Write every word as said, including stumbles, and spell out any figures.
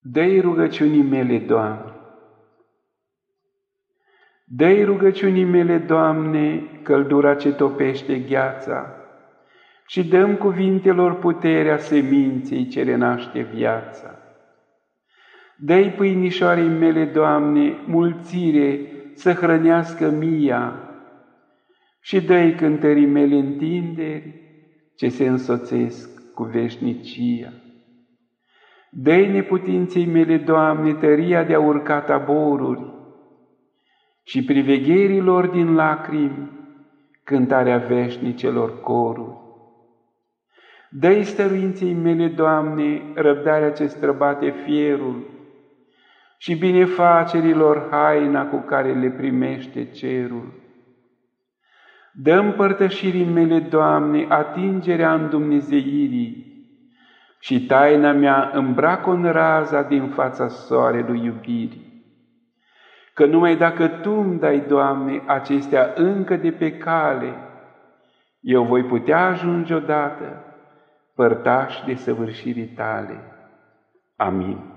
Dă-i rugăciunii mele, Doamne. Dă-i rugăciunii mele, Doamne, căldura ce topește gheața, și dăm cuvintelor puterea seminței ce renaște viața. Dă-i pâinișoarei mele, Doamne, mulțire să hrănească mia, și dă-i cântării mele întinderi ce se însoțesc cu veșnicia. Dă-i neputinței mele, Doamne, tăria de-a urca taboruri, și privegherilor din lacrimi cântarea veșnicelor coruri. Dă-i stăruinței mele, Doamne, răbdarea ce străbate fierul, și binefacerilor haina cu care le primește cerul. Dă împărtășirii mele, Doamne, atingerea îndumnezeirii, și taina mea îmbrac-o în raza din fața soarelui iubirii. Că numai dacă Tu îmi dai, Doamne, acestea încă de pe cale, eu voi putea ajunge odată părtaș de săvârșirii Tale. Amin.